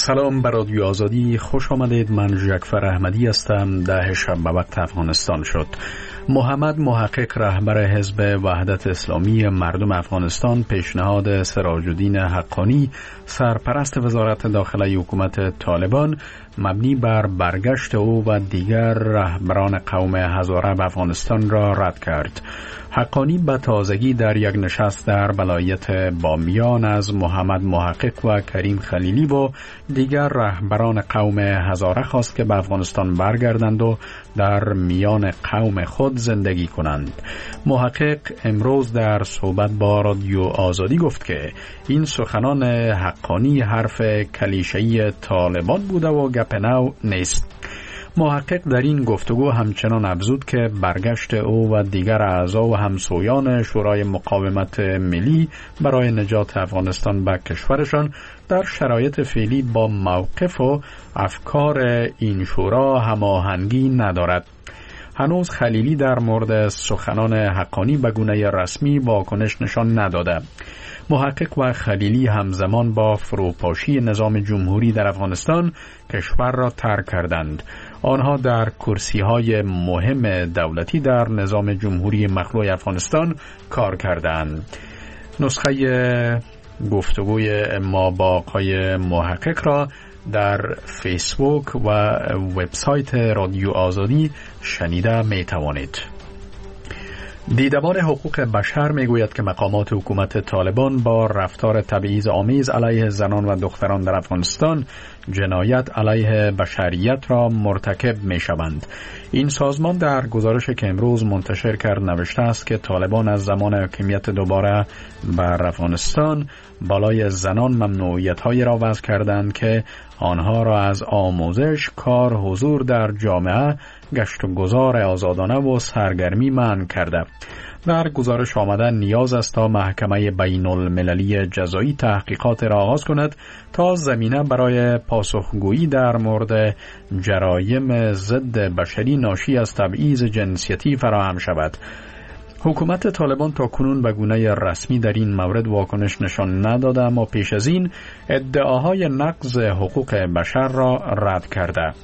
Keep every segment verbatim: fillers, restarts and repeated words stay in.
سلام بر رادیو آزادی، خوش آمدید. من جعفر احمدی هستم. ده شب به وقت افغانستان شد. محمد محقق، رهبر حزب وحدت اسلامی مردم افغانستان، پیشنهاد سراج الدین حقانی، سرپرست وزارت داخلی حکومت طالبان، مبنی بر برگشت او و دیگر رهبران قوم هزاره به افغانستان را رد کرد. حقانی به تازگی در یک نشست در ولایت بامیان از محمد محقق و کریم خلیلی و دیگر رهبران قوم هزاره خواست که به افغانستان برگردند و در میان قوم خود زندگی کنند. محقق امروز در صحبت با رادیو آزادی گفت که این سخنان حقانی حرف کلیشه‌ای طالبان بوده و گپ نو نیست. محقق در این گفتگو همچنان افزود که برگشت او و دیگر اعضا و همسویان شورای مقاومت ملی برای نجات افغانستان به کشورشان در شرایط فعلی با موقف و افکار این شورا هماهنگی ندارد. هنوز خلیلی در مورد سخنان حقانی به گونه رسمی واکنش نشان نداده. محقق و خلیلی همزمان با فروپاشی نظام جمهوری در افغانستان کشور را ترک کردند. آنها در کرسی‌های مهم دولتی در نظام جمهوری مخلوع افغانستان کار کردند. نسخه گفتگوی ما با آقای محقق را در فیسبوک و وبسایت رادیو آزادی شنیده می توانید. دیدبان حقوق بشر می گوید که مقامات حکومت طالبان با رفتار تبعیض آمیز علیه زنان و دختران در افغانستان جنایت علیه بشریت را مرتکب می شوند. این سازمان در گزارش که امروز منتشر کرد نوشته است که طالبان از زمان حاکمیت دوباره بر افغانستان بالای زنان ممنوعیت‌هایی را وضع کردند که آنها را از آموزش، کار، حضور در جامعه، گشت و گذار آزادانه و سرگرمی منع کرده. در گزارش آمده نیاز است تا محکمه بین المللی جزایی تحقیقات را آغاز کند تا زمینه برای پاسخگویی در مورد جرایم ضد بشری ناشی از تبعیض جنسیتی فراهم شود. حکومت طالبان تا کنون به گونه رسمی در این مورد واکنش نشان نداده، اما پیش از این ادعاهای نقض حقوق بشر را رد کرده.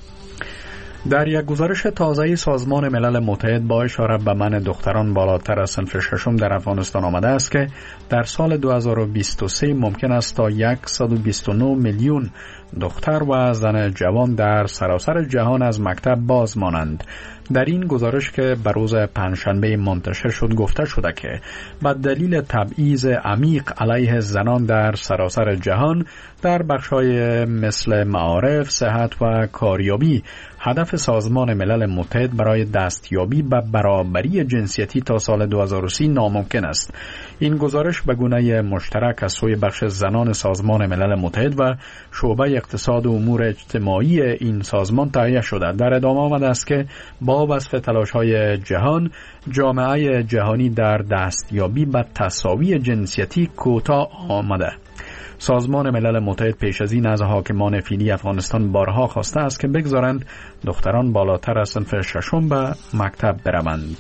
در یک گزارش تازه سازمان ملل متحد با اشاره به منع دختران بالاتر از صنف ششم در افغانستان آمده است که در سال دو هزار و بیست و سه ممکن است تا صد و بیست و نه میلیون دختر و زن جوان در سراسر جهان از مکتب باز مانند. در این گزارش که بر روز پنجشنبه منتشر شد گفته شده که به دلیل تبعیض عمیق علیه زنان در سراسر جهان در بخش‌های مثل معارف، صحت و کاریابی هدف سازمان ملل متحد برای دستیابی به برابری جنسیتی تا سال دو هزار و سی ناممکن است. این گزارش به گونه مشترک از سوی بخش زنان سازمان ملل متحد و شعبه اقتصاد و امور اجتماعی این سازمان تهیه شده. در ادامه آمده است که با وصف تلاش‌های جهان، جامعه جهانی در دستیابی به تساوی جنسیتی کوتاه آمده. سازمان ملل متحد پیش از این از حاکمان فعلی افغانستان بارها خواسته است که بگذارند دختران بالاتر از صنف ششم به مکتب بروند.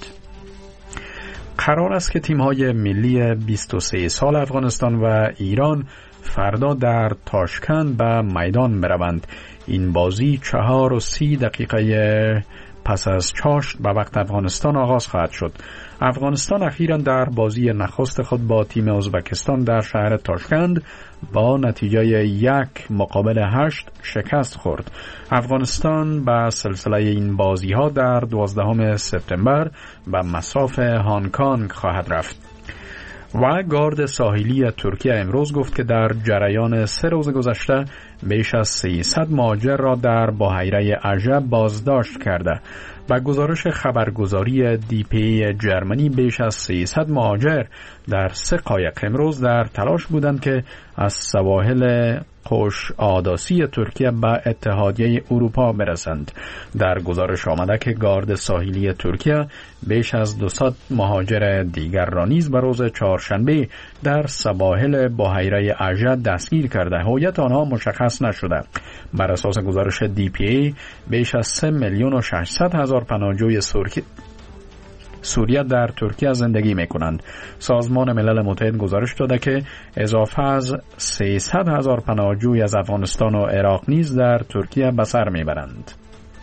قرار است که تیم‌های ملی بیست و سه سال افغانستان و ایران فردا در تاشکند به میدان بروند. این بازی چهار و سی دقیقه پس از چاشت به وقت افغانستان آغاز خواهد شد. افغانستان اخیراً در بازی نخست خود با تیم ازبکستان در شهر تاشکند با نتیجه یک مقابل هشت شکست خورد. افغانستان به سلسله این بازی ها در دوازدهم سپتامبر به مصاف هانگ کنگ خواهد رفت. و گارد ساحلی ترکیه امروز گفت که در جریان سه روز گذشته بیش از سیصد مهاجر را در بحیره عجب بازداشت کرده. با گزارش خبرگزاری دی پی ای جرمنی بیش از سیصد مهاجر در سه قایق امروز در تلاش بودند که از سواحل خوش آداسی ترکیه به اتحادیه اروپا برسند. در گزارش آمده که گارد ساحلی ترکیه بیش از دویست مهاجر دیگر را نیز به روز چهارشنبه در سواحل بحیره عجب دستگیر کرده. هویت آنها مشخص نشده. بر اساس گزارش دی پی ای بیش از سه میلیون و ششصد هزار پناهجوی سوریه در ترکیه زندگی می کنند. سازمان ملل متحد گزارش داده که اضافه از سیصد هزار پناهجوی از افغانستان و عراق نیز در ترکیه به سر می برند.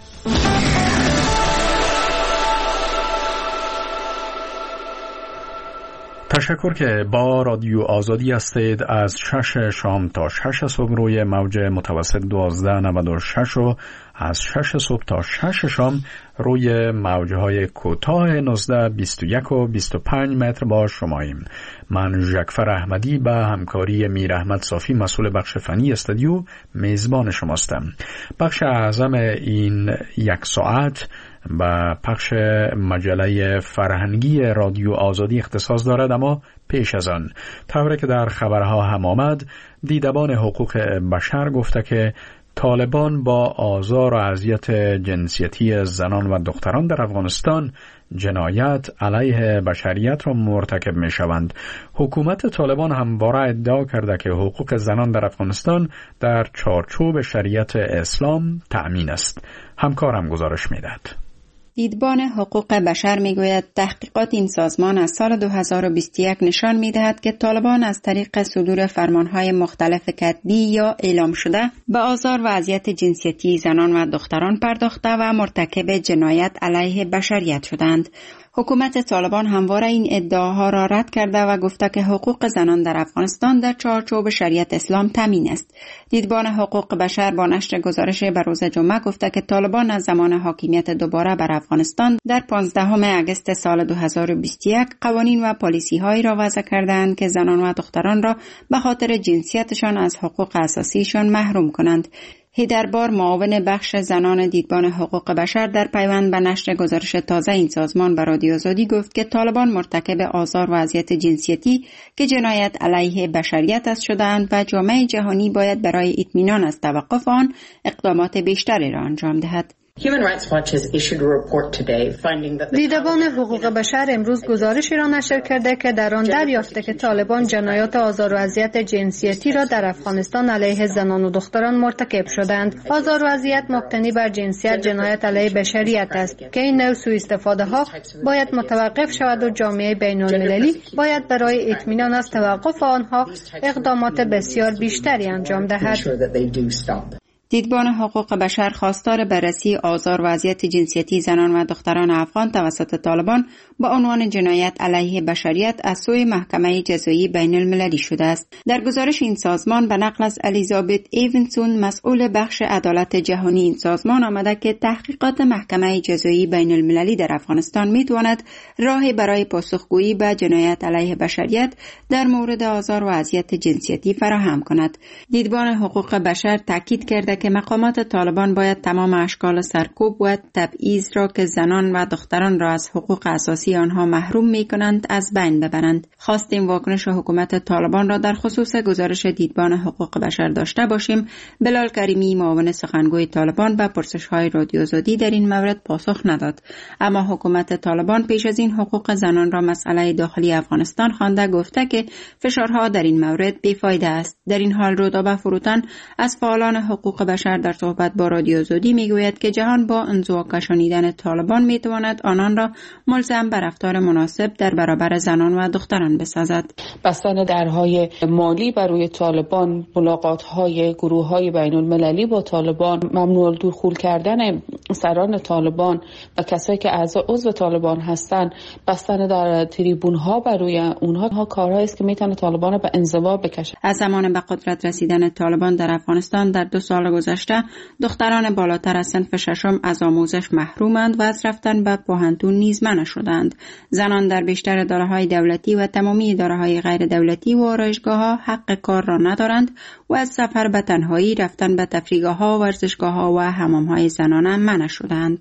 تشکر که با رادیو آزادی هستید. از شش شام تا شش صبح روی موج متوسط دوازده نود و شش و از شش صبح تا شش شام روی موجهای کوتاه نوزده بیست و یک و بیست و پنج متر با شماییم. من ژکفر احمدی به همکاری میر احمد صافی مسئول بخش فنی استودیو میزبان شماستم. بخش اعظم این یک ساعت با پخش مجله فرهنگی رادیو آزادی اختصاص دارد، اما پیش از آن طوری که در خبرها هم آمد، دیدبان حقوق بشر گفته که طالبان با آزار و اذیت جنسیتی زنان و دختران در افغانستان جنایت علیه بشریت را مرتکب می شوند. حکومت طالبان همواره ادعا کرده که حقوق زنان در افغانستان در چارچوب شریعت اسلام تأمین است. همکارم گزارش می دهد. دیدبان حقوق بشر میگوید تحقیقات این سازمان از سال دو هزار و بیست و یک نشان میدهد که طالبان از طریق صدور فرمانهای مختلف کتبی یا اعلام شده به آزار و اذیت جنسیتی زنان و دختران پرداخته و مرتکب جنایت علیه بشریت شدند. حکومت طالبان همواره این ادعاها را رد کرده و گفته که حقوق زنان در افغانستان در چارچوب شریعت اسلام تامین است. دیدبان حقوق بشر با نشر گزارش به روز جمعه گفته که طالبان از زمان حاکمیت دوباره بر افغانستان در پانزدهم اگست سال دو هزار و بیست و یک قوانین و پالیسی هایی را وضع کردند که زنان و دختران را به خاطر جنسیتشان از حقوق اساسیشان محروم کنند. هیدربار معاون بخش زنان دیدبان حقوق بشر در پیوند به نشر گزارش تازه این سازمان به رادیو آزادی گفت که طالبان مرتکب آزار و اذیت جنسیتی که جنایت علیه بشریت است شدند و جامعه جهانی باید برای اطمینان از توقف آن اقدامات بیشتری را انجام دهد. دیدبان حقوق بشر امروز گزارشی را نشر کرده که در آن دریافته که طالبان جنایات آزار و اذیت جنسیتی را در افغانستان علیه زنان و دختران مرتکب شدند. آزار و اذیت مبتنی بر جنسیت جنایت علیه بشریت است که این نوع سوء استفاده ها باید متوقف شود و جامعه بین المللی باید برای اطمینان از توقف آنها اقدامات بسیار بیشتری انجام دهد. دیدبان حقوق بشر خواستار بررسی آزار و اذیت جنسیتی زنان و دختران افغان توسط طالبان با عنوان جنایت علیه بشریت از سوی محکمه جزایی بین المللی شده است. در گزارش این سازمان به نقل از الیزابت ایونسون مسئول بخش عدالت جهانی این سازمان آمده که تحقیقات محکمه جزایی بین المللی در افغانستان میتواند راهی برای پاسخگویی به جنایت علیه بشریت در مورد آزار و اذیت جنسیتی فراهم کند. دیدبان حقوق بشر تاکید کرده که مقامات طالبان باید تمام اشکال سرکوب و تبعیض را که زنان و دختران را از حقوق اساسی آنها محروم می کنند از بین ببرند. خواستیم واکنش حکومت طالبان را در خصوص گزارش دیدبان حقوق بشر داشته باشیم. بلال کریمی معاون سخنگوی طالبان به پرسش‌های رادیو آزادی در این مورد پاسخ نداد، اما حکومت طالبان پیش از این حقوق زنان را مسئله داخلی افغانستان خوانده گفته که فشارها در این مورد بیفایده است. در این حال رودابه فروتن از فعالان حقوق بشر در صحبت با رادیو آزادی میگوید که جهان با انزوا کشانیدن طالبان میتواند آنان را ملزم به رفتار مناسب در برابر زنان و دختران بسازد. بستن درهای مالی برای طالبان، ملاقات‌های گروه‌های بین‌المللی با طالبان، ممنوع دخول کردن سران طالبان و کسایی که اعضا عضو طالبان هستند، بستن در تریبون‌ها برای اونها کارهایی است که میتونه طالبان را به انزوا بکشه. از زمان به قدرت رسیدن طالبان در افغانستان در دو سال گذشته دختران بالاتر از صنف ششم از آموزش محرومند و از رفتن به پوهنتون نیز منع شدند. زنان در بیشتر اداره‌های دولتی و تمامی اداره‌های غیر دولتی و آرایشگاه‌ها حق کار را ندارند و از سفر به تنهایی، رفتن به تفریحگاه‌ها، ورزشگاه‌ها و حمام‌های زنانه منع شدند.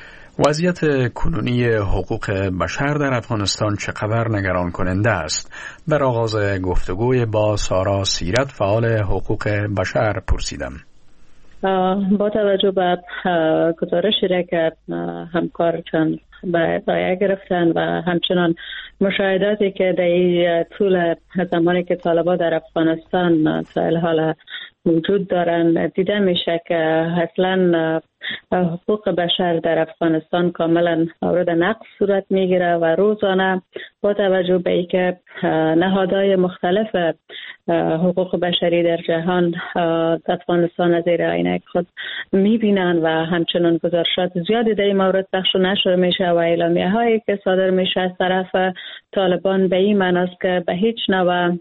وضعیت کنونی حقوق بشر در افغانستان چقدر نگران کننده است؟ در آغاز گفتگوی با سارا سیرت فعال حقوق بشر پرسیدم. با توجه به گزارشی را که همکار چند به دایه گرفتن و همچنان مشاهداتی که در طول زمانی که طالبان در افغانستان تا الحال وجود دارن دیده میشه که اصلا حقوق بشر در افغانستان کاملا مورد نقض صورت میگیره و روزانه با توجه به اینکه نهادهای مختلف حقوق بشری در جهان افغانستان از زیر عینک خود میبینن و همچنان گزارشات زیادی در این مورد پخش نشر میشه و اعلامیه هایی که صادر میشه از طرف طالبان به این معناست که به هیچ نوع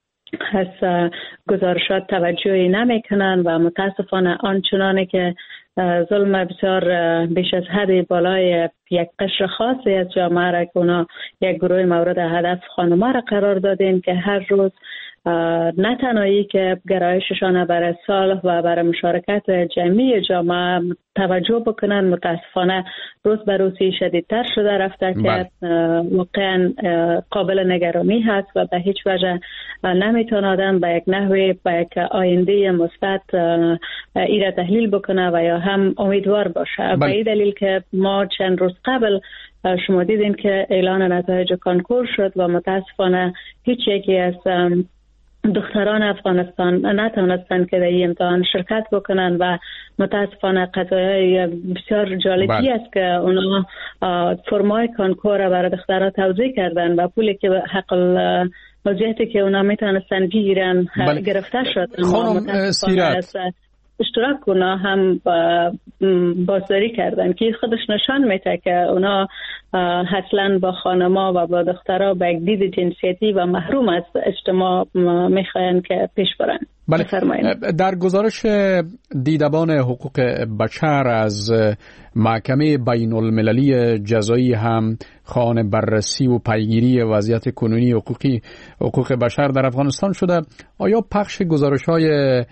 از گزارشات توجهی نمیکنن و متاسفانه آنچنانی که ظلم بسیار بیش از حد بالای یک قشر خاصی از جامعه را که اونا یک گروه مورد هدف خانم‌ها را قرار دادین که هر روز نه تنهایی که گرایششان برای صلح و برای مشارکت جمعی جامعه توجه بکنن، متاسفانه روز به روزی شدیدتر شده رفته که واقعا قابل نگرانی هست و به هیچ وجه نمیتونه آدم به یک نحوی به یک آینده مثبت ایره تحلیل بکنه و یا هم امیدوار باشه. به این دلیل که ما چند روز قبل شما دیدین که اعلان نتایج کنکور شد و متاسفانه هیچ یکی از دختران افغانستان نتونستند که در این امتحان شرکت بکنن و متاسفانه قضایای بسیار جالبی است که اونا فرمای کنکور را برای دخترها توزیع کردن و پولی که حق وضعیتی که اونا میتونستن بگیرن گرفته شد. خانم سیرت اشتراک اونا هم بازداری کردن که خودش نشان میده که اونا اصلا با خانما و با دخترها به یک دید جنسیتی و محروم از اجتماع میخواین که پیش برن. بله. در گزارش دیدبان حقوق بشر از محکمه بین المللی جزایی هم خواهان بررسی و پیگیری وضعیت کنونی حقوقی حقوق بشر در افغانستان شده. آیا پخش گزارش‌های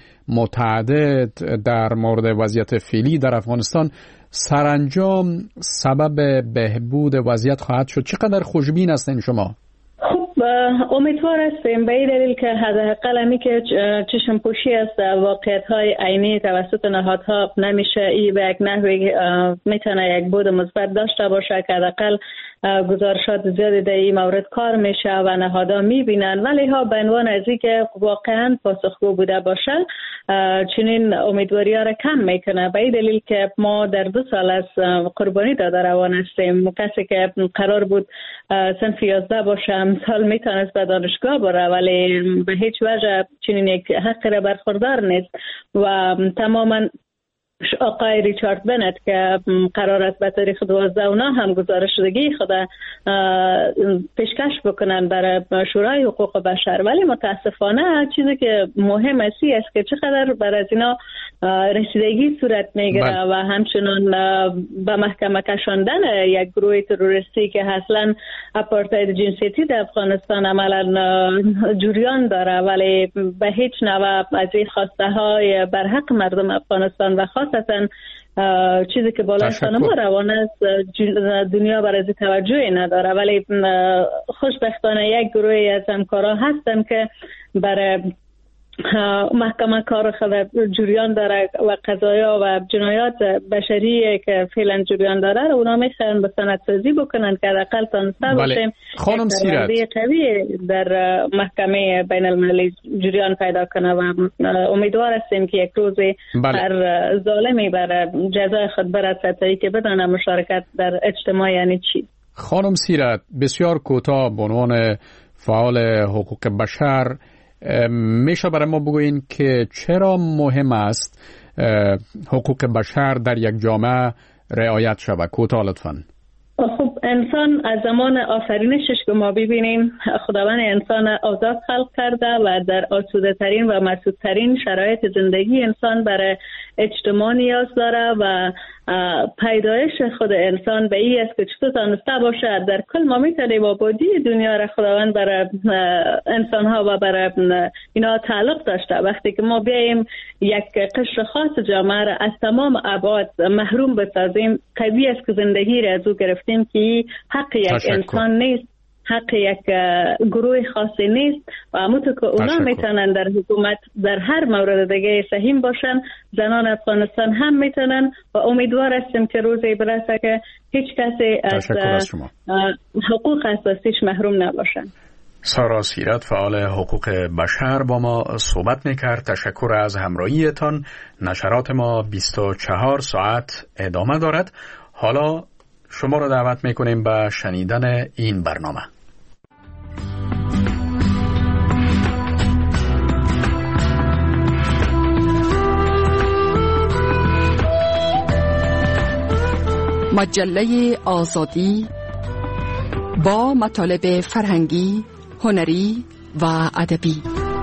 متعدد در مورد وضعیت فعلی در افغانستان سرانجام سبب بهبود وضعیت خواهد شد؟ چقدر خوشبین هستین شما؟ خب امیدوار هستیم به این دلیل که حداقل همی که چشم پوشی است واقعیت‌های عینی توسط نهادها نمیشه این به یک نحوی میتونه یک بود مثبت داشته باشه که حداقل گزارشات زیادی در این مورد کار میشه و نهادها میبینن، ولی ها به عنوان از اینکه واقعا پاسخگو بوده باشه چنین امیدواری ها را کم میکنه. به این دلیل که ما در دو سال از قربانی داده روان هستیم. کسی که قرار بود صنف یازده باشه امسال میتونست به دانشگاه بره ولی به هیچ وجه چنین یک حق را برخوردار نیست و تماما آقای ریچارد بنت که قرار است به تاریخ دوازده اونا هم گزارش شدگی خود پیشکش بکنن برای شورای حقوق بشر، ولی متاسفانه چیزی که مهم است است که چقدر بر از اینا رسیدگی صورت میگیره و همچنان به محکمه کشاندن یک گروه تروریستی که اصلا آپارتاید جنسیتی در افغانستان عملا جریان داره ولی به هیچ نوع از این خواسته های بر حق مردم افغانستان و خاصتا چیزی که بالای خانم‌ها روان است دنیا برای توجهی نداره، ولی خوشبختانه یک گروهی از همکارا هستن که برای محکمه کار خود جریان داره و قضایا و جنایات بشری که فعلا جریان داره رو اونا میخوان به سندسازی بکنن که حداقل تانسته باشیم خانم سیرت قوی در محکمه بین المللی جریان پیدا کنه و امیدوار هستیم که یک روزی هر ظالمی بر جزای خود برسد تا که بدانه مشارکت در اجتماع یعنی چی. خانم سیرت بسیار کوتاه به عنوان فعال حقوق بشر میشه برای ما بگوین که چرا مهم است حقوق بشر در یک جامعه رعایت شود؟ کوتاه لطفاً. خب انسان از زمان آفرینشش که ما ببینیم خداوند انسان آزاد خلق کرده و در آسوده ترین و مسعود ترین شرایط زندگی انسان برای اجتماع نیاز داره و پیدایش خود انسان به این است که چطور تانسته باشه در کل ما میتونیم آبادی دنیا را خداوند برای انسان ها و برای اینا تعلق داشته. وقتی که ما بیاییم یک قشر خاص جامعه را از تمام ابعاد محروم بسازیم قوی است که زندگی را از او گرفتیم که حق یک انسان نیست حق یک گروه خاصی نیست و همونطور که اونا میتونن در حکومت در هر مورد دیگه سهیم باشن، زنان افغانستان هم میتونن و امیدوار هستیم که روزی برسه که هیچ کسی از, از حقوق اساسیش محروم نباشن. سارا سیرت، فعال حقوق بشر، با ما صحبت میکرد. تشکر از همراهیتان. نشرات ما بیست و چهار ساعت ادامه دارد. حالا شما را دعوت میکنیم به شنیدن این برنامه. مجله آزادی با مطالب فرهنگی، هنری و ادبی.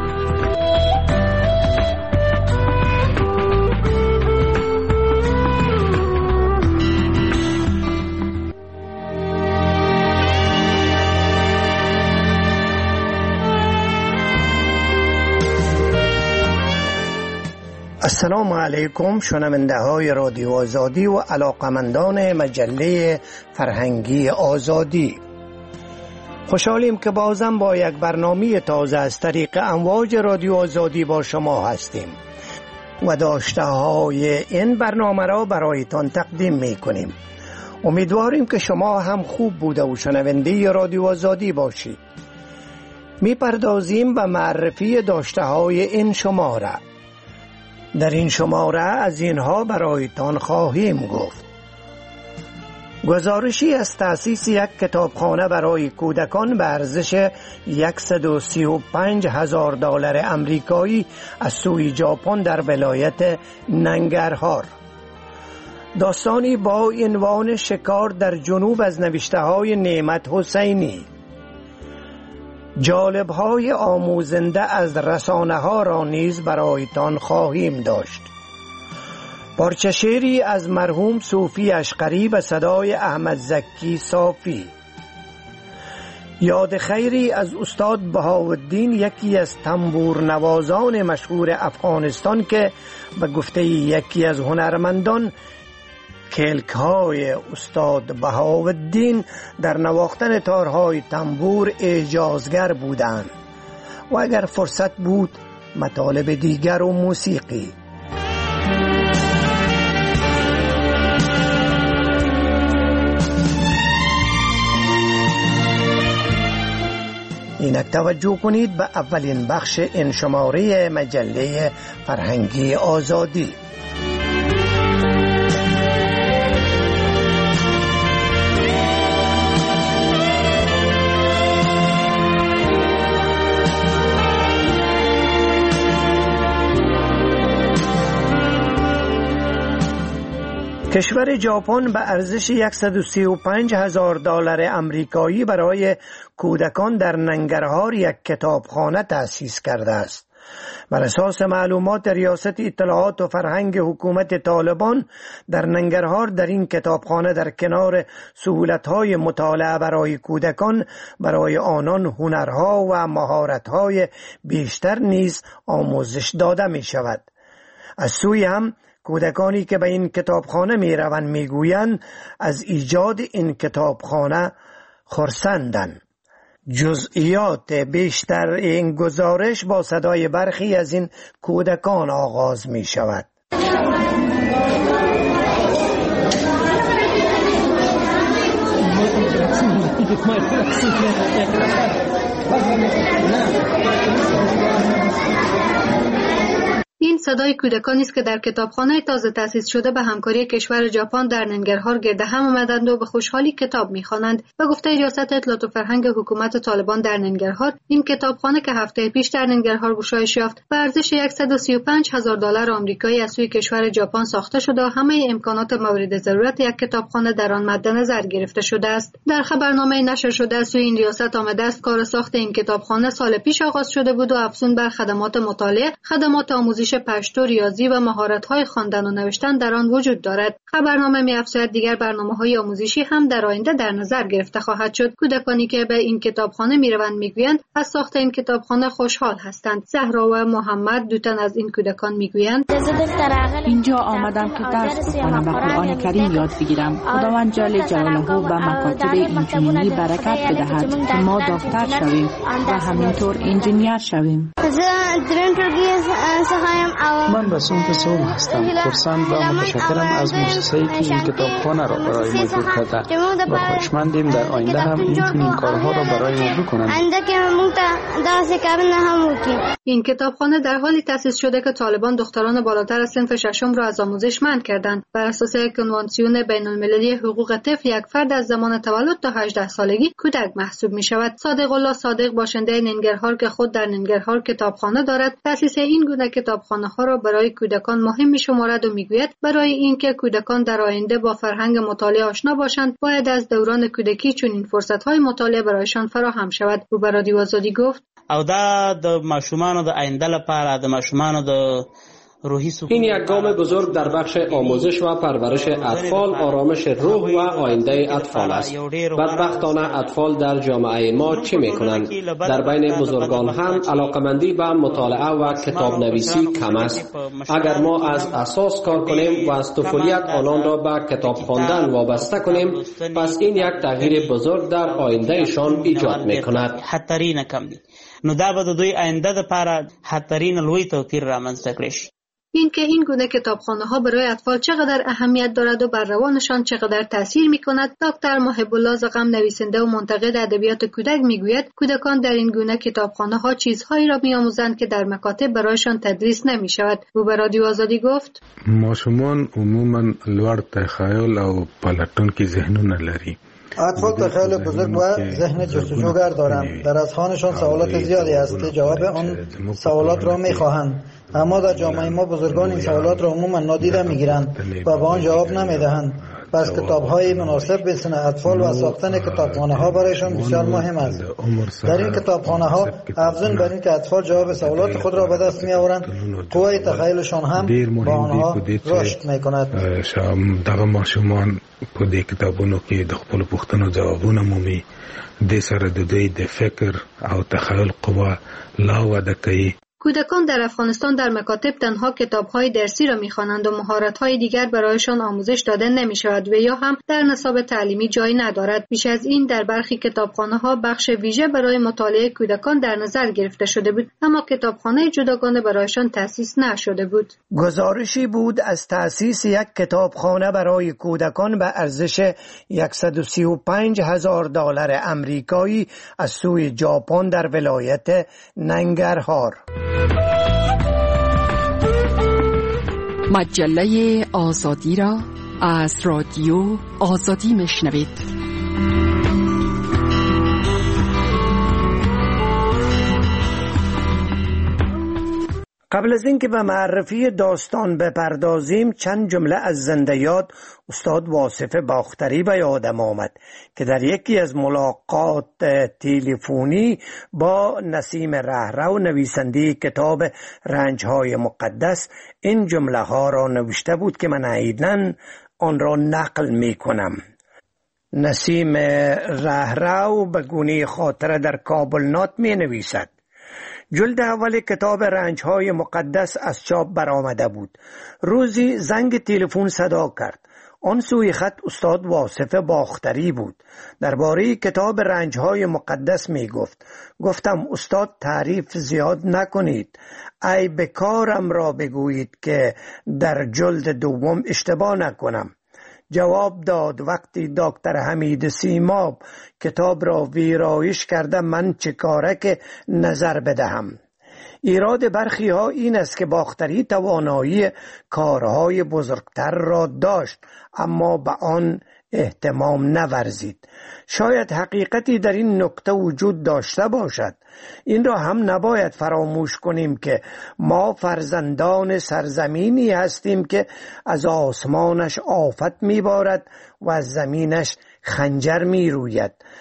السلام علیکم شنونده های رادیو آزادی و علاقمندان مجله فرهنگی آزادی. خوشحالیم که بازم با یک برنامه تازه از طریق امواج رادیو آزادی با شما هستیم و داشته های این برنامه را برایتان تقدیم می کنیم. امیدواریم که شما هم خوب بوده و شنونده رادیو آزادی باشید. می پردازیم به معرفی داشته های این شماره. در این شماره از اینها برایتان خواهیم گفت: گزارشی از تأسیس یک کتابخانه برای کودکان به ارزش صد و سی و پنج هزار دلار امریکایی از سوی ژاپن در ولایت ننگرهار. داستانی با عنوان شکار در جنوب از نوشته های نعمت حسینی. جالب های آموزنده از رسانه ها را نیز برایتان خواهیم داشت. پارچه شعری از مرحوم صوفی اشقری به صدای احمد زکی صافی. یاد خیری از استاد بهاءالدین، یکی از تنبور نوازان مشهور افغانستان که به گفته یکی از هنرمندان کلک های استاد بهاءالدین در نواختن تارهای تنبور اعجازگر بودند و اگر فرصت بود مطالب دیگر و موسیقی. اینک توجه کنید به اولین بخش این شماره مجله فرهنگی آزادی. کشور ژاپن به ارزش صد و سی و پنج هزار دلار امریکایی برای کودکان در ننگرهار یک کتابخانه تأسیس کرده است. بر اساس معلومات ریاست اطلاعات و فرهنگ حکومت طالبان، در ننگرهار در این کتابخانه در کنار سهولت‌های مطالعه برای کودکان، برای آنان هنرها و مهارت‌های بیشتر نیز آموزش داده می شود. از سوی هم کودکانی که به این کتابخانه می روند می گویند از ایجاد این کتابخانه خرسندند. جزئیات بیشتر این گزارش با صدای برخی از این کودکان آغاز می شود. این صدای کودکانی است که در کتابخانه تازه تأسیس شده به همکاری کشور ژاپن در ننگرهار گرد هم آمدند و به خوشحالی کتاب می‌خوانند. به گفته ریاست اطلاعات و فرهنگ حکومت طالبان در ننگرهار، این کتابخانه که هفته پیش در ننگرهار گشایش یافت، به ارزش صد و سی و پنج هزار دلار آمریکایی از سوی کشور ژاپن ساخته شده و همه امکانات مورد ضرورت یک کتابخانه در آن مد نظر گرفته شده است. در خبرنامه نشر شده از سوی این ریاست آمده است کار ساخت این کتابخانه سال پیش آغاز شده بود و افزون بر خدمات مطالعه، خدمات آموزش پشتو، ریاضی و مهارت‌های خواندن و نوشتن در آن وجود دارد. خبرنامه می‌افزاید دیگر برنامه‌های آموزشی هم در آینده در نظر گرفته خواهد شد. کودکانی که به این کتابخانه می‌روند می‌گویند از ساخت این کتابخانه خوشحال هستند. زهرا و محمد دو تن از این کودکان می‌گویند اینجا آمدم که درس بخوانم و قرآن کریم یاد بگیرم. خداوند جل جلاله به مکاتب اینجوری برکت بدهد که ما دکتر شویم و همینطور انجینیر شویم. من به صنف سول هستم. خرسند و متشکرم از مؤسسه‌ای که این کتابخانه را برای ما جور کرده و خوشمندیم در آینده هم این کارها را برای ما بکنند. این کتابخانه در حالی تأسیس شده که طالبان دختران بالاتر از صنف ششم را از آموزش منع کردند. بر اساس کنوانسیون بین‌المللی حقوق طفل، یک فرد از زمان تولد تا هجده سالگی کودک محسوب می شود. صادق الله صادق، باشنده ننگرهار که خود در ننگرهار کتابخانه دارد، تأسیس این گونه کتابخانه ها را برای کودکان مهم می شمارد و می گوید برای اینکه کودکان در آینده با فرهنگ مطالعه آشنا باشند باید از دوران کودکی چنین فرصت های مطالعه برایشان فراهم شود. او به رادیو آزادی گفت او دا د ماشومانو د آینده لپاره د ماشومانو د این یک گام بزرگ در بخش آموزش و پرورش اطفال، آرامش روح و آینده اطفال است. بدبختانه اطفال در جامعه ما چه میکنند؟ در بین بزرگان هم علاقمندی به مطالعه و کتاب نویسی کم است. اگر ما از اساس کار کنیم و از طفولیت آنان را به کتاب خواندن وابسته کنیم، پس این یک تغییر بزرگ در آیندهشان ایجاد میکند. نو دا به د دوی آینده لپاره خطرین لوی توپیر رامنځته کړي. این که این گونه کتابخانه ها برای اطفال چقدر اهمیت دارد و بر روانشان چقدر تاثیر می کند، دکتر محب الله زغم، نویسنده و منتقد ادبیات کودک میگوید کودکان در این گونه کتابخانه ها چیزهایی را میآموزند که در مکاتب برایشان تدریس نمی شود. او به رادیو آزادی گفت ماشومان عموما لوړ تخیل او پلټونکي ذهنونه لري. اطفال تخیل بزرگ و ذهن جستجوگر دارند. در اذهانشان سوالات زیادی است که جواب آن سوالات را میخواهند، اما در جامعه ما بزرگان این سوالات را عموما نادیده میگیرند و به آن جواب نمیدهند. پس کتاب‌های مناسب به سن اطفال و ساختن کتابخانه‌ها برایشان بسیار مهم است. در این کتابخانه‌ها افزون بر این که اطفال جواب سوالات خود را به دست می‌آورند، قوه تخیلشان هم با آنها رشد می‌کند. دغه ماشومان په دې کتابونو کې د خپل پوښتنو ځوابونه مومي، د سره د دوی د فکر او تخیل قوه لا وده کوي. کودکان در افغانستان در مکاتب تنها کتاب‌های درسی را می‌خوانند و مهارت‌های دیگر برایشان آموزش داده نمی‌شود و یا هم در نصاب تعلیمی جای ندارد. بیش از این در برخی کتابخانه‌ها بخش ویژه برای مطالعه کودکان در نظر گرفته شده بود، اما کتابخانه جداگانه برایشان تأسیس نشده بود. گزارشی بود از تأسیس یک کتابخانه برای کودکان به ارزش صد و سی و پنج هزار دلار آمریکایی از سوی ژاپن در ولایت ننگرهار. مجله آزادی را از رادیو آزادی میشنوید. قبل از اینکه به معرفی داستان بپردازیم، چند جمله از زنده یاد استاد واصف باختری به یادم آمد که در یکی از ملاقات تلفنی با نسیم رهرو، نویسنده کتاب رنج‌های مقدس، این جمله ها را نوشته بود که من عیناً آن را نقل می کنم. نسیم رهرو به گونه خاطره در کابل نات می نویسد: جلد اول کتاب رنج‌های مقدس از چاپ برآمده بود. روزی زنگ تلفن صدا کرد. آن سوی خط استاد واصف باختری بود. درباره کتاب رنج‌های مقدس می گفت. گفتم استاد تعریف زیاد نکنید. ای بکارم را بگویید که در جلد دوم اشتباه نکنم. جواب داد: وقتی دکتر حمید سیماب کتاب را ویرایش کرده من چه کاره که نظر بدهم. ایراد برخی ها این است که باختری توانایی کارهای بزرگتر را داشت اما به آن اهتمام نورزید. شاید حقیقتی در این نکته وجود داشته باشد. این را هم نباید فراموش کنیم که ما فرزندان سرزمینی هستیم که از آسمانش آفت میبارد و از زمینش خنجر میروید.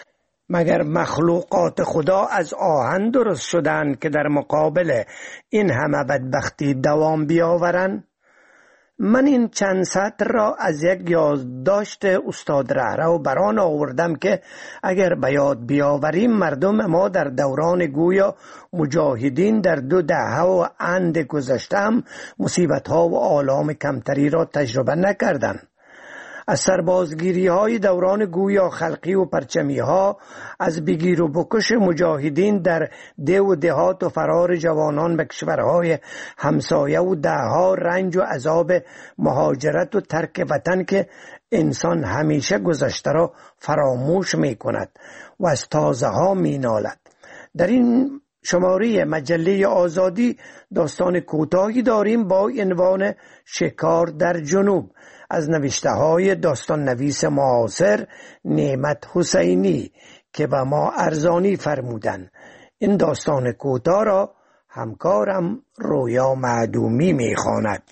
مگر مخلوقات خدا از آهن درست شدند که در مقابل این همه بدبختی دوام بیاورند؟ من این چند سطر را از یک یادداشت استاد رهرو بران آوردم که اگر به یاد بیاوریم مردم ما در دوران گویا مجاهدین در دو دهه و اند گذشته هم مصیبت ها و آلام کمتری را تجربه نکردند. از سربازگیری های دوران گویا خلقی و پرچمی ها، از بگیر و بکش مجاهدین در ده و دهات و فرار جوانان به کشورهای همسایه و دهها رنج و عذاب مهاجرت و ترک وطن که انسان همیشه گذشته را فراموش می کند و از تازه ها می نالد. در این شماره مجله آزادی داستان کوتاهی داریم با عنوان شکار در جنوب از نوشته های داستان نویس معاصر نعمت حسینی که به ما ارزانی فرمودند. این داستان کوتاه را همکارم رویا معدومی می خواند.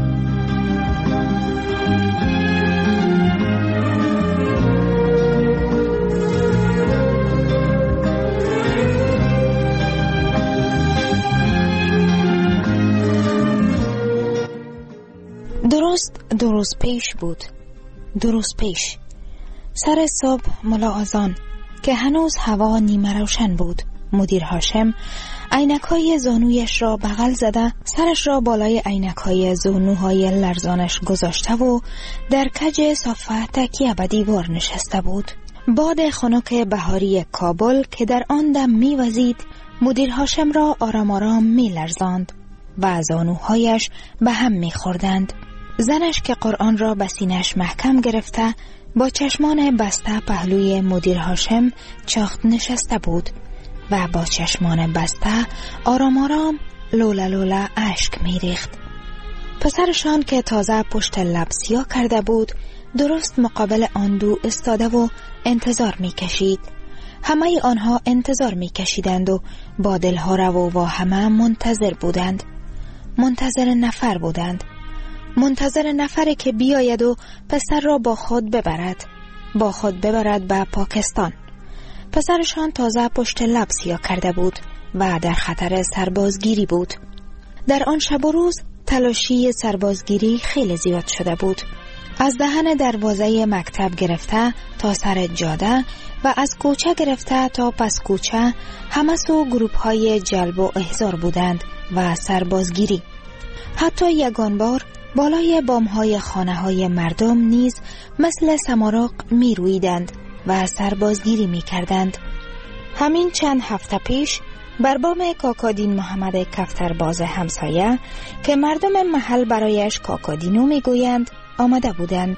درست درست پیش بود درست پیش سر صبح ملا آذان که هنوز هوا نیمه روشن بود، مدیر هاشم عینک‌های زانویش را بغل زده سرش را بالای عینک‌های زانوهای لرزانش گذاشته و در کج صفه تکیه به دیوار نشسته بود. باد خنک بهاری کابل که در آن دم می‌وزید مدیر هاشم را آرام آرام می‌لرزاند و زانوهایش به هم می‌خوردند. زنش که قرآن را به سینه‌اش محکم گرفته با چشمان بسته پهلوی مدیر هاشم چاخت نشسته بود و با چشمان بسته آرام آرام لولا لولا اشک می ریخت. پسرشان که تازه پشت لب سیاه کرده بود درست مقابل آن دو استاده و انتظار می کشید. همه آنها انتظار می کشیدند و با دلها رو و همه منتظر بودند. منتظر نفر بودند. منتظر نفری که بیاید و پسر را با خود ببرد با خود ببرد به پاکستان. پسرشان تازه پشت لب سیاه کرده بود و در خطر سربازگیری بود. در آن شب و روز تلاشی سربازگیری خیلی زیاد شده بود. از دهن دروازه مکتب گرفته تا سر جاده و از کوچه گرفته تا پس کوچه همه سو گروپ های جلب و احضار بودند و سربازگیری. حتی یگان بار بالای بامهای خانه های مردم نیز مثل سمارق می رویدند و سربازگیری می کردند. همین چند هفته پیش بر بام کاکادین محمد کفترباز همسایه که مردم محل برایش کاکادینو می گویند آمده بودند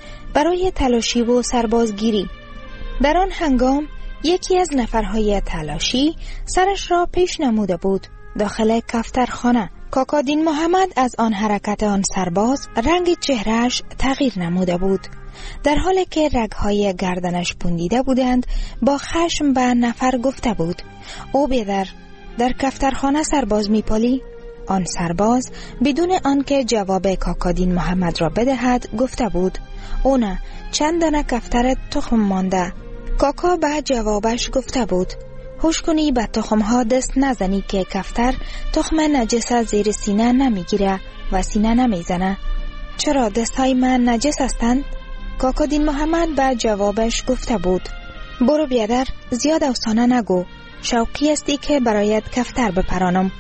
برای تلاشی و سربازگیری. در آن هنگام یکی از نفرهای تلاشی سرش را پیش نموده بود داخل کفترخانه. کاکادین محمد از آن حرکت آن سرباز رنگ چهرهش تغییر نموده بود. در حالی که رگهای گردنش پوندیده بودند با خشم به نفر گفته بود او بیدر در کفترخانه سرباز میپالی؟ آن سرباز بدون آنکه جواب کاکادین محمد را بدهد گفته بود او نه، چند دانه کفتر تخم مانده. کاکا به جوابش گفته بود هوش کنی به تخمها دست نزنی که کفتر تخم نجس زیر سینه نمیگیره و سینه نمیزنه. چرا دستهای من نجس هستند؟ کاکادین محمد به جوابش گفته بود برو بیادر زیاد افسانه نگو، شوقی استی که برایت کفتر بپرانم،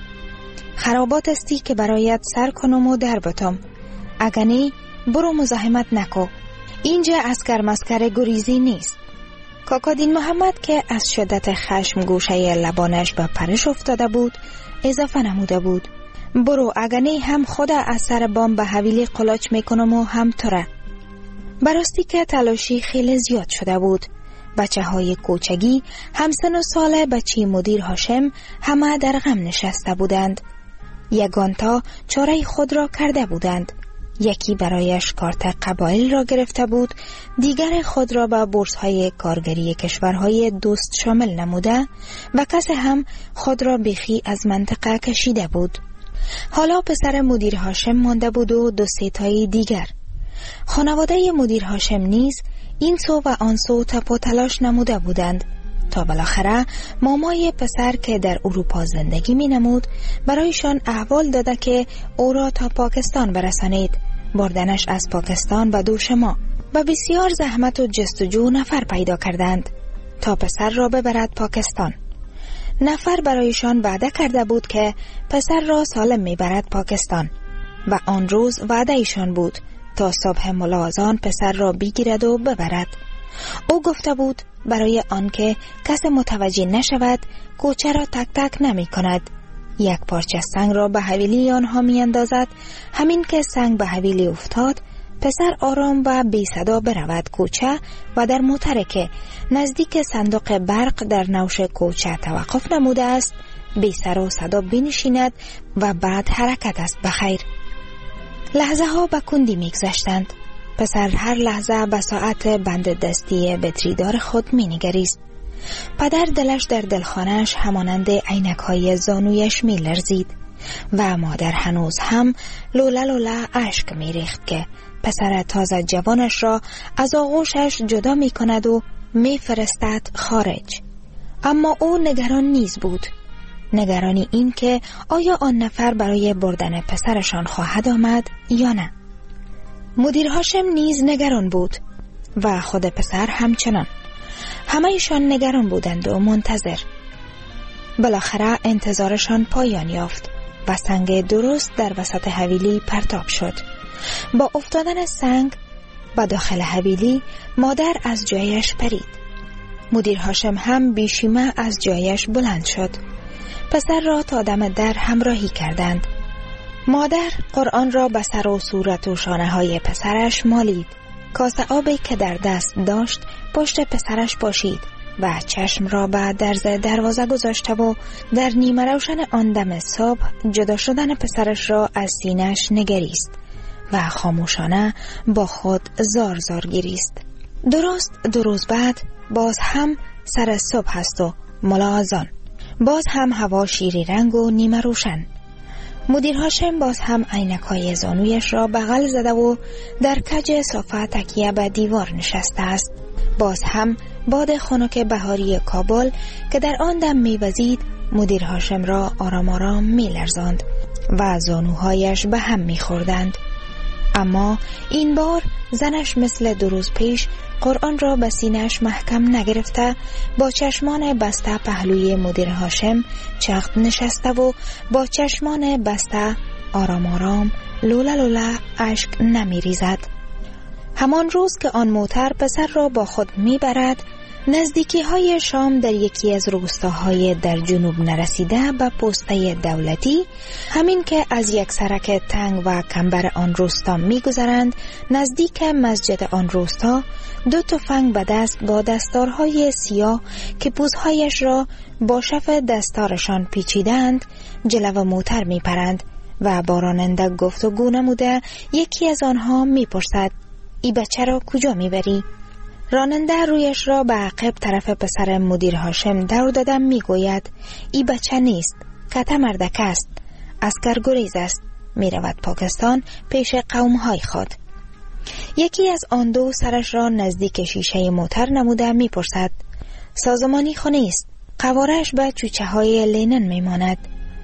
خرابات استی که برایت سر کنم و در بتم. اگنی برو مزاحمت نکو، اینجا اسکر مسکر گریزی نیست. کاکادین محمد که از شدت خشم گوشه لبانش به پرش افتاده بود اضافه نموده بود برو اگنی هم خود از سر بام به حویلی قلاچ میکنم و هم توره. براستی که تلاشی خیلی زیاد شده بود. بچه های کوچگی همسن و سال بچه مدیر هاشم همه در غم نشسته بودند. یگانتا چاره خود را کرده بودند. یکی برایش کارت قبایل را گرفته بود، دیگر خود را به بورس های کارگری کشورهای دوست شامل نموده و کسی هم خود را بیخی از منطقه کشیده بود. حالا پسر مدیر هاشم مانده بود و دو سه تای دیگر. خانواده مدیر هاشم نیز این سو و آن سو تپ و تلاش نموده بودند. تا بالاخره مامای پسر که در اروپا زندگی می نمود برایشان احوال داده که او را تا پاکستان برسانید. بردنش از پاکستان به دوشما و بسیار زحمت و جستجو نفر پیدا کردند تا پسر را ببرد پاکستان. نفر برایشان وعده کرده بود که پسر را سالم میبرد پاکستان و آن روز وعده ایشان بود تا صبح ملاحظان پسر را بگیرد و ببرد. او گفته بود برای آنکه کس متوجه نشود کوچه را تک تک نمی کند. یک پارچه سنگ را به حویلی آنها می اندازد. همین که سنگ به حویلی افتاد پسر آرام و بی صدا برود کوچه و در موتر که نزدیک صندوق برق در نوش کوچه توقف نموده است بی سر و صدا بنشیند و بعد حرکت است بخیر. لحظه ها به کندی می گذشتند. پسر هر لحظه به ساعت بند دستی بطریدار خود می نگریست. پدر دلش در دلخانه‌اش همانند عینک های زانویش می لرزید و مادر هنوز هم لوله لوله اشک می ریخت که پسر تازه جوانش را از آغوشش جدا می کند و می فرستد خارج. اما او نگران نیز بود. نگرانی این که آیا آن نفر برای بردن پسرشان خواهد آمد یا نه. مدیر هاشم نیز نگران بود و خود پسر همچنان. همه ایشان نگران بودند و منتظر. بالاخره انتظارشان پایان یافت و سنگ درست در وسط حویلی پرتاب شد. با افتادن سنگ به داخل حویلی مادر از جایش پرید. مدیر هاشم هم بیشیمه از جایش بلند شد. پسر را تا دم در همراهی کردند. مادر قرآن را به سر و صورت و شانه های پسرش مالید. کاسه آبی که در دست داشت پشت پسرش پاشید و چشم را به درز دروازه گذاشته و در نیمه روشن آن دم صبح جدا شدن پسرش را از سینه‌اش نگریست و خاموشانه با خود زار زار گریست. درست دو روز بعد باز هم سر صبح است و ملاحظان. باز هم هوا شیری رنگ و نیمه روشن. مدیر هاشم باز هم عینک‌های زانویش را بغل زده و در کج صفحه تکیه به دیوار نشسته است. باز هم باد خنک بهاری کابل که در آن دم می‌وزید مدیر هاشم را آرام آرام می‌لرزاند و زانوهایش به هم می‌خوردند. اما این بار زنش مثل دو روز پیش قرآن را به سینه‌اش محکم نگرفته با چشمان بسته پهلوی مدیر هاشم چخت نشسته و با چشمان بسته آرام آرام لوله لوله اشک نمی ریزد. همان روز که آن موتر پسر را با خود می برد نزدیکی های شام در یکی از روستاهای در جنوب نرسیده به پسته دولتی، همین که از یک سرک تنگ و کمبر آن روستا می گذرند نزدیک مسجد آن روستا دو تفنگ به دست با دستارهای سیاه که پوزهایش را با شف دستارشان پیچیدند جلو موتر می پرند و با راننده گفتگو نموده یکی از آنها می پرسد ای بچه را کجا می بری؟ راننده رویش را به عقب طرف پسر مدیر هاشم دور دادم می گوید ای بچه نیست، کته مردک است، اسکر گریز است، می رود پاکستان پیش قومهای خود. یکی از آن دو سرش را نزدیک شیشه موتر نموده می پرسد سازمانی خونه است، قوارش به چوچه های لینن می ماند.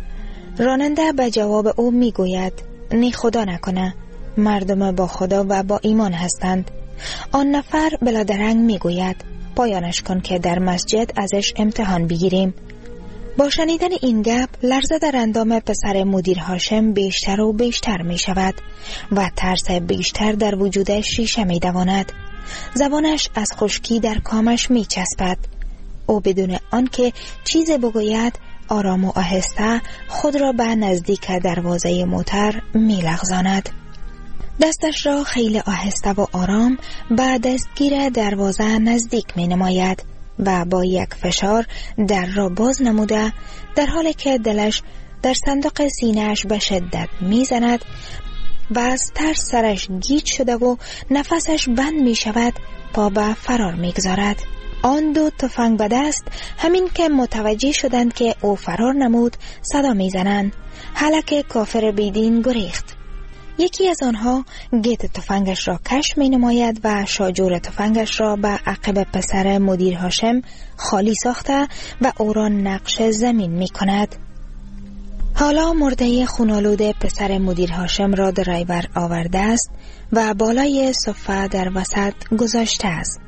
راننده به جواب او می گوید نی خدا نکنه، مردم با خدا و با ایمان هستند. آن نفر بلادرنگ می گوید پایانش کن که در مسجد ازش امتحان بگیریم. با شنیدن این گپ لرزه در اندام پسر مدیر هاشم بیشتر و بیشتر می شود و ترس بیشتر در وجودش شیشه می دواند. زبانش از خشکی در کامش می چسبد. او بدون آنکه چیز بگوید آرام و آهسته خود را به نزدیک دروازه موتر می لغزاند. دستش را خیلی آهسته و آرام به دستگیر دروازه نزدیک می نماید و با یک فشار در را باز نموده در حالی که دلش در صندوق سینه‌اش به شدت می زند و از ترس سرش گیج شده و نفسش بند می شود پا به فرار می گذارد. آن دو تفنگ به دست همین که متوجه شدند که او فرار نمود صدا می زنند هلک کافر بیدین گریخت. یکی از آنها گیت تفنگش را کشف می نماید و شاجور تفنگش را به عقب پسر مدیر هاشم خالی ساخته و او را نقش زمین می کند. حالا مرده خونالود پسر مدیر هاشم را درایور آورده است و بالای صفه در وسط گذاشته است.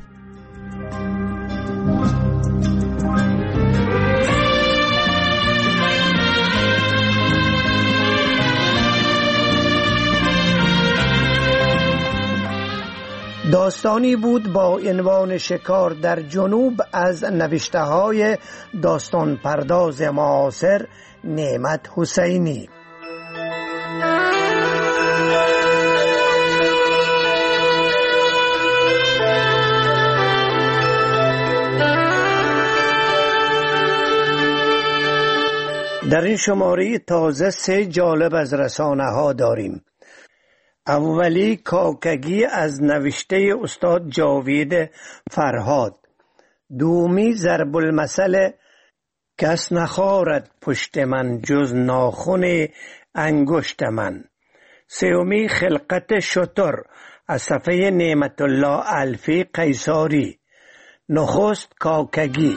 داستانی بود با عنوان شکار در جنوب از نوشته های داستان پرداز معاصر نعمت حسینی. در این شماره تازه سه جالب از رسانه ها داریم. اولی کاکگی از نوشته استاد جاوید فرهاد. دومی ضرب المثل کس نخارد پشت من جز ناخن انگشت من. سومی خلقت شتر از صفحه نعمت الله الفی قیصاری. نخست کاکگی.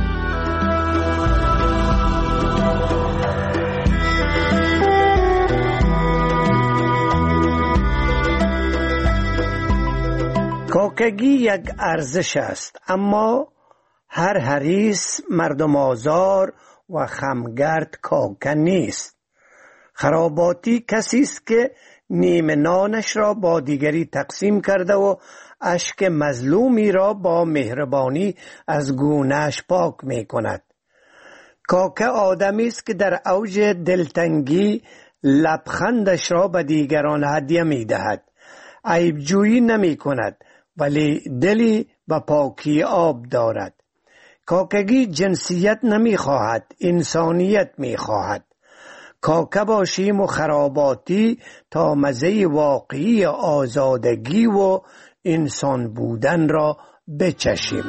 کاکگی یک ارزش است، اما هر حریص مردم آزار و خمگرد کاکه نیست. خراباتی کسی است که نیمه نانش را با دیگری تقسیم کرده و اشک مظلومی را با مهربانی از گونه‌اش پاک می کند. کاکه آدمی است که در اوج دلتنگی لبخندش را به دیگران هدیه می دهد. عیبجویی نمی کند ولی دلی به پاکی آب دارد. کاکگی جنسیت نمی خواهد، انسانیت می خواهد. کاکه باشیم و خراباتی تا مزه واقعی آزادگی و انسان بودن را بچشیم.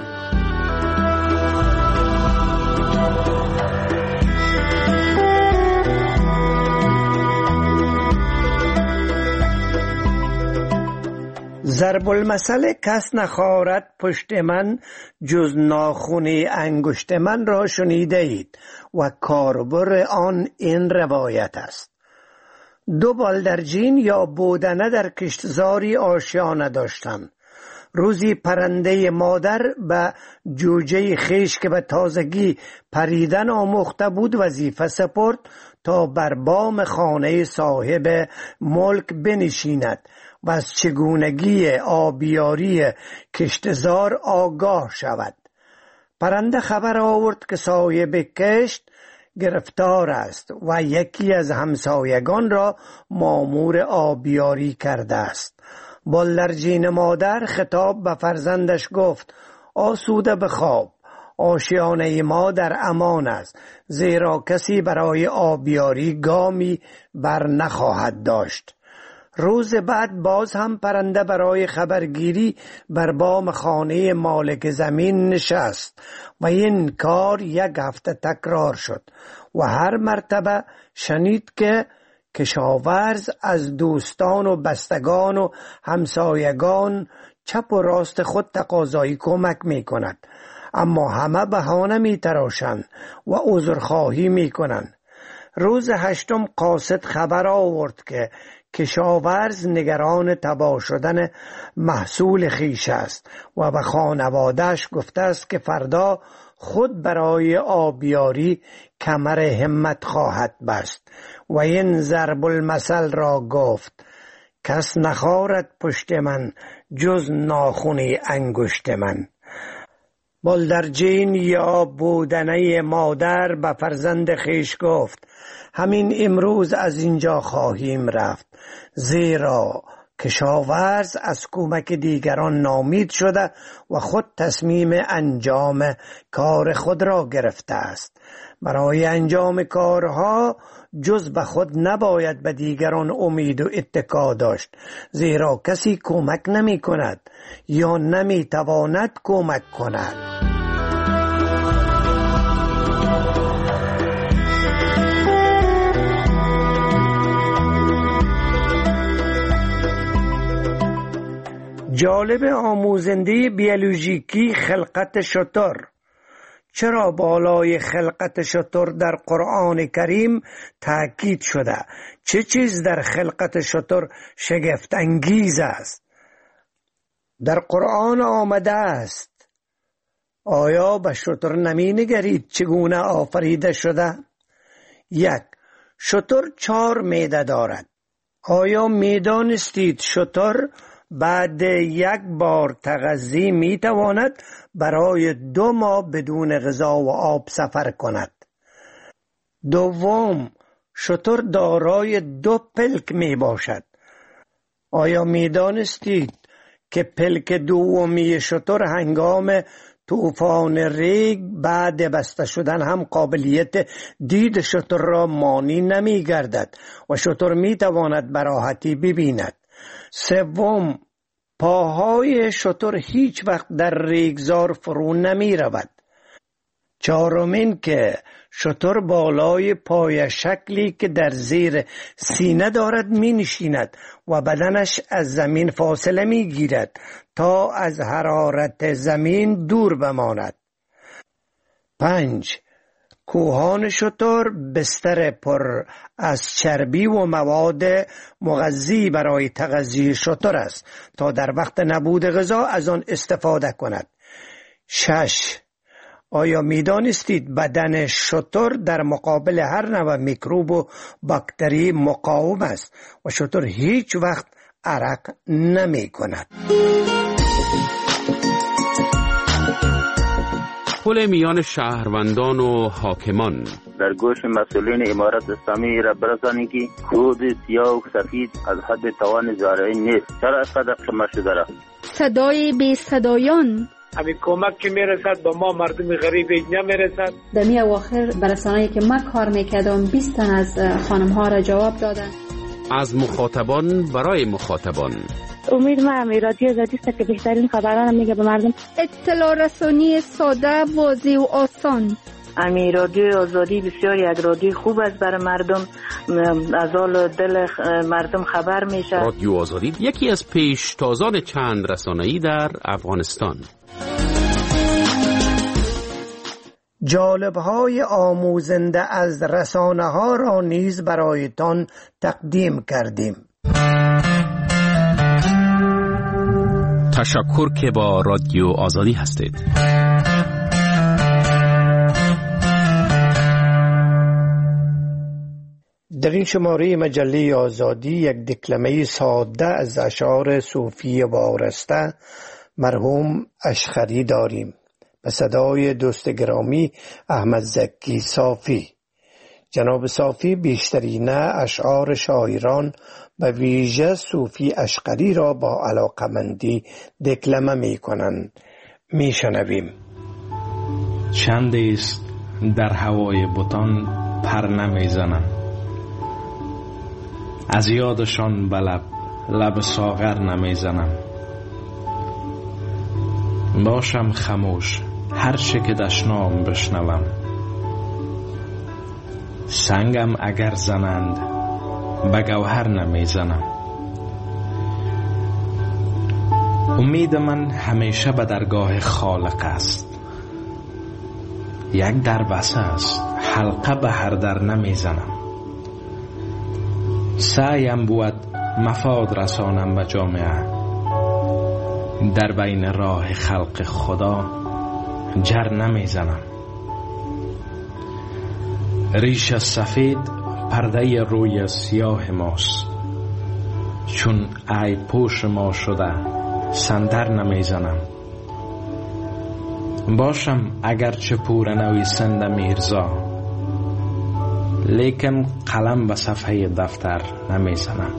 ضرب المثل کس نخارد پشت من جز ناخن انگشت من را شنیده اید و کاربر آن این روایت است. دو بالدرجین یا بودنه در کشتزاری آشیانه داشتند. روزی پرنده مادر به جوجه خیش که به تازگی پریدن آموخته بود وظیفه سپرد تا بر بام خانه صاحب ملک بنشیند و از چگونگی آبیاری کشتزار آگاه شود. پرنده خبر آورد که صاحب کشت گرفتار است و یکی از همسایگان را مامور آبیاری کرده است. بالدرجین مادر خطاب به فرزندش گفت: آسوده بخواب، آشیانه ما در امان است، زیرا کسی برای آبیاری گامی بر نخواهد داشت. روز بعد باز هم پرنده برای خبرگیری بر بام خانه مالک زمین نشست و این کار یک هفته تکرار شد و هر مرتبه شنید که کشاورز از دوستان و بستگان و همسایگان چپ و راست خود تقاضای کمک می کند، اما همه بهانه می تراشند و عذرخواهی می کنند. روز هشتم قاصد خبر آورد که کشاورز نگران تباه شدن محصول خیش است و به خانواده‌اش گفته است که فردا خود برای آبیاری کمر همت خواهد بست و این ضرب المثل را گفت: کس نخارد پشت من جز ناخن انگشت من. بالدرجین یا بودنه مادر به فرزند خیش گفت: همین امروز از اینجا خواهیم رفت، زیرا کشاورز از کمک دیگران ناامید شده و خود تصمیم انجام کار خود را گرفته است. برای انجام کارها جز به خود نباید به دیگران امید و اتکا داشت، زیرا کسی کمک نمی کند یا نمی تواند کمک کند. جالب آموزنده بیولوژیکی خلقت شتر. چرا بالای خلقت شتر در قرآن کریم تاکید شده؟ چه چیز در خلقت شتر شگفت انگیز است؟ در قرآن آمده است. آیا به شتر نمی نگرید چگونه آفریده شده؟ یک، شتر چهار معده دارد. آیا می دانستید شتر بعد یک بار تغذیه می تواند برای دو ماه بدون غذا و آب سفر کند؟ دوم، شتر دارای دو پلک می باشد. آیا می دانستید که پلک دومی شتر هنگام طوفان ریگ بعد بسته شدن هم قابلیت دید شتر را مانی نمی گردد و شتر می تواند به راحتی ببیند؟ سوم، پاهای شتر هیچ وقت در ریگزار فرو نمی رود. چهارمین که شتر بالای پای شکلی که در زیر سینه دارد می نشیند و بدنش از زمین فاصله می گیرد تا از حرارت زمین دور بماند. پنج، کوهان شتر بستر پر از چربی و مواد مغذی برای تغذیه شتر است تا در وقت نبود غذا از آن استفاده کند. شش، آیا می دانستید بدن شتر در مقابل هر نوع میکروب و باکتری مقاوم است و شتر هیچ وقت عرق نمی کند؟ پل میان شهروندان و حاکمان. در گوش مسئولین امارت اسلامی را برسانی که کود سیاه و سفید از حد توان زارعین نیست. چرا اینقدر قمه شده را؟ صدای بی صدایان. همین کمک که میرسد با ما مردم غریب نمیرسد. در می اواخر برسانه‌ای که من کار میکردم بیست تن از خانم ها را جواب دادن. از مخاطبان برای مخاطبان. امید ما هم رادیو آزادی است که بهترین خبران میگه به مردم. اطلاع رسانی ساده، واضح و آسان. امی رادیو آزادی بسیار یک رادیو خوب است برای مردم، از حال دل مردم خبر میشه. رادیو آزادی یکی از پیشتازان چند رسانه‌ای در افغانستان. جالب‌های آموزنده از رسانه‌ها را نیز برایتان تقدیم کردیم. تشکر که با رادیو آزادی هستید. در این شماره مجله آزادی یک دکلمه ساده از اشعار صوفی وارسته مرحوم اشخری داریم به صدای دوست گرامی احمد زکی صافی. جناب صافی بیشترین اشعار شاعران به ویژه صوفی اشقری را با علاقمندی دکلمه می کنند. می شنویم. چند است در هوای بتان پر نمی زنم، از یادشان به لب لب ساغر نمی زنم. باشم خموش هر چه که دشنام بشنوم، سنگم اگر زنند به گوهر نمی زنم. امید من همیشه به درگاه خالق است، یک در بسته است حلقه به هر در نمی زنم. سعیم بود مفاد رسانم به جامعه، در بین راه خلق خدا جر نمی زنم. ریش سفید پرده روی سیاه ماست، چون ای پوش ما شده سندر نمی زنم. باشم اگرچه پور نویسنده میرزا، لیکن قلم به صفحه دفتر نمی زنم.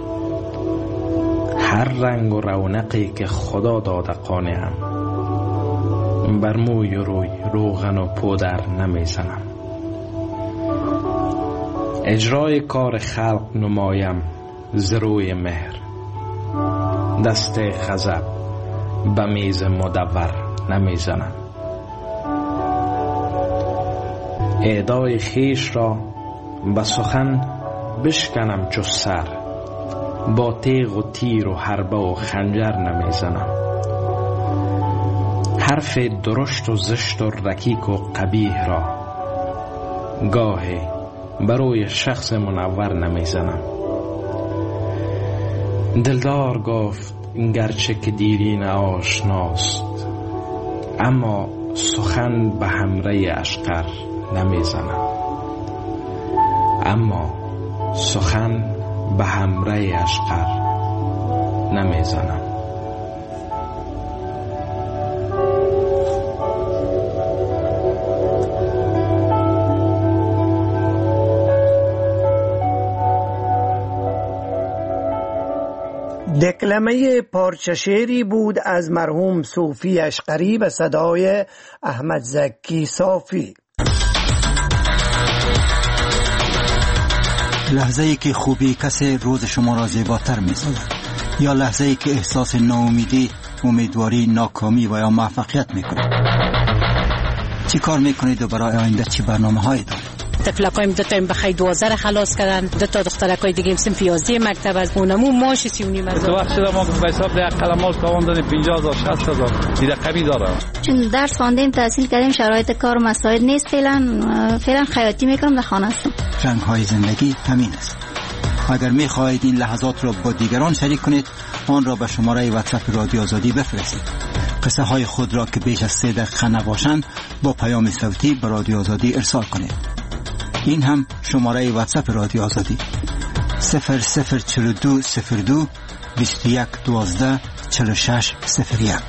هر رنگ و رونقی که خدا داده قانعم، بر موی روی روغن و پودر نمی زنم. اجرای کار خلق نمایم ز روی مهر، دست غضب به میز مدور نمی زنم. اعدای خیش را به سخن بشکنم چو سر، با تیغ و تیر و حربه و خنجر نمیزنم. حرف درشت و زشت و رکیک و قبیح را گاهی برای شخص منور نمیزنم. دلدار گفت گرچه که دیرین آشناست، اما سخن به همره اشقر نمیزنم. اما سخن به همره اشقر نمیزنم. دکلمه پارچه شعری بود از مرحوم صوفی اشقری به صدای احمد زکی صافی. لحظه ای که خوبی کسی روز شما را زیباتر می سازد، یا لحظه ای که احساس ناامیدی، امیدواری، ناکامی و یا موفقیت می کنید. چی کار می کنید و برای آینده چی برنامه هایی دارید؟ تفلقایم دو تا بخیر دوازده خلاص کردن، دو تا دخترکای دیگه سنف یازده مکتب از اونمو ماش سی و نیم هزار. تو وقت ما به حساب ده قلماش کاوندن پنجاه هزار شصت هزار دیگه کمی داره. چون درس خواندیم تحصیل کردیم، شرایط کار و مساعد نیست. فعلا فعلا خیاطی میکنم در خانه هستم. رنگ های زندگی همین است. اگر می خواهید این لحظات را با دیگران شریک کنید، آن را به شماره واتساپ رادیو آزادی بفرستید. قصه های خود را که بیش از سه دقیقه نباشند با پیام صوتی به رادیو آزادی ارسال کنید. این هم شماره واتساپ رادیو آزادی صفر صفر چهل و دو صفر دو بیست و یک دوازده چهل و شش صفر یک.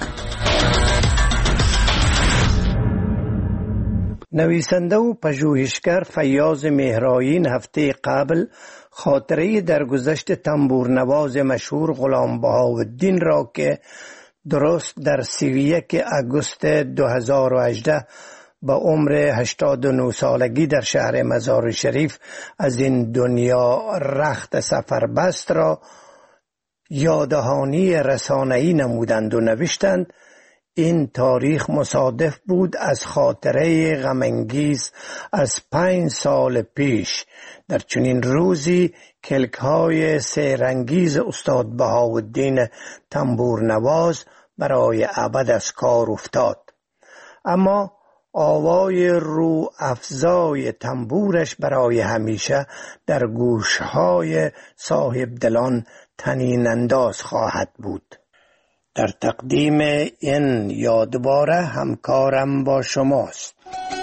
نویسنده و پژوهشگر فیاض مهرایین هفته قبل خاطره درگذشت تنبورنواز مشهور غلام بهاءالدین را که درست در سی و یک آگوست دو هزار و هجده با عمر هشتاد و نه سالگی در شهر مزار شریف از این دنیا رخت سفر بست را یادهانی رسانه‌ای نمودند و نوشتند این تاریخ مصادف بود از خاطره غم‌انگیز از پنج سال پیش. در چنین روزی کلک‌های سحرانگیز استاد بهاءالدین تنبورنواز برای ابد از کار افتاد، اما آوای رو افزای تنبورش برای همیشه در گوشهای صاحب دلان طنین انداز خواهد بود. در تقدیم این یادباره همکارم با شماست.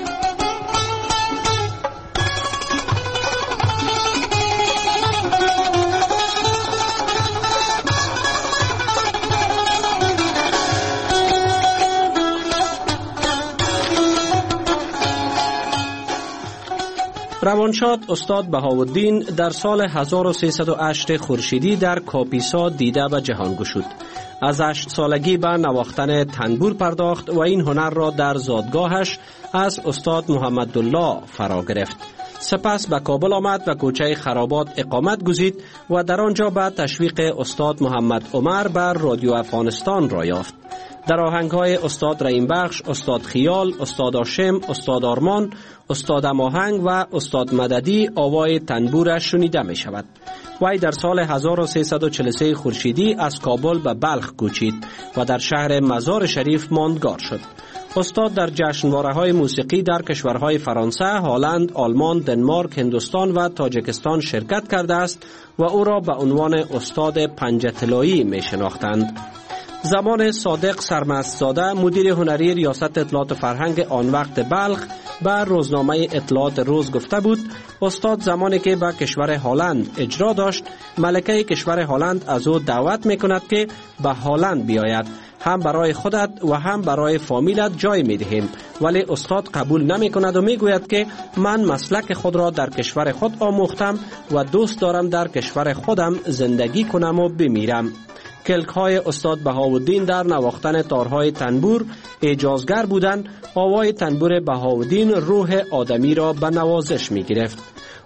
روانشاد استاد بهاءالدین در سال هزار و سیصد و هشت خورشیدی در کاپیسا دیده و جهان گشود. از هشت سالگی به نواختن تنبور پرداخت و این هنر را در زادگاهش از استاد محمدالله فرا گرفت. سپس به کابل آمد و کوچه خرابات اقامت گزید و در آنجا به تشویق استاد محمد عمر بر رادیو افغانستان را یافت. در آهنگ‌های استاد رحیم بخش، استاد خیال، استاد هاشم، استاد آرمان، استاد اماهنگ و استاد مددی آوای تنبورش شنیده می شود. وی در سال هزار و سیصد و چهل و سه خورشیدی از کابل به بلخ کوچید و در شهر مزار شریف ماندگار شد. استاد در جشنواره‌های موسیقی در کشورهای فرانسه، هلند، آلمان، دنمارک، هندوستان و تاجیکستان شرکت کرده است و او را به عنوان استاد پنجه طلایی می شناختند. زمان صادق سرمستزاده مدیر هنری ریاست اطلاعات فرهنگ آن وقت بلخ بر روزنامه اطلاعات روز گفته بود استاد زمانی که به کشور هلند اجرا داشت، ملکه کشور هلند از او دعوت می کند که به هلند بیاید، هم برای خودت و هم برای فامیلت جای می دهیم، ولی استاد قبول نمی کند و می گوید که من مسلک خود را در کشور خود آموختم و دوست دارم در کشور خودم زندگی کنم و بمیرم. کلک های استاد بهاءالدین در نواختن تارهای تنبور اعجازگر بودند. آوای تنبور بهاءالدین روح آدمی را به نوازش می گرفت.